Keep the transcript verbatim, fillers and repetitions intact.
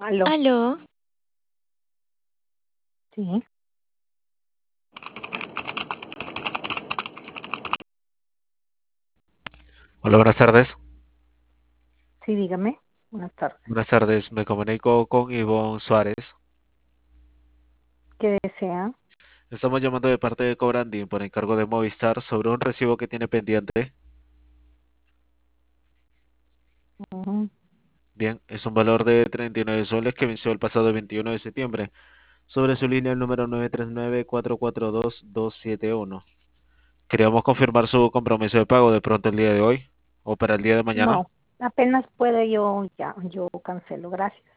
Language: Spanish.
Aló, Aló, sí, Hola, buenas tardes. sí, dígame. Buenas tardes. Buenas tardes, me comunico con Ivonne Suárez. ¿Qué desea? Estamos llamando de parte de Cobrandín por encargo de Movistar sobre un recibo que tiene pendiente. Ujú. Bien, es un valor de treinta y nueve soles que venció el pasado veintiuno de septiembre sobre su línea el número nueve tres nueve cuatro cuatro dos dos siete uno. Queríamos confirmar su compromiso de pago de pronto el día de hoy o para el día de mañana. No, apenas pueda yo, ya, yo cancelo, gracias.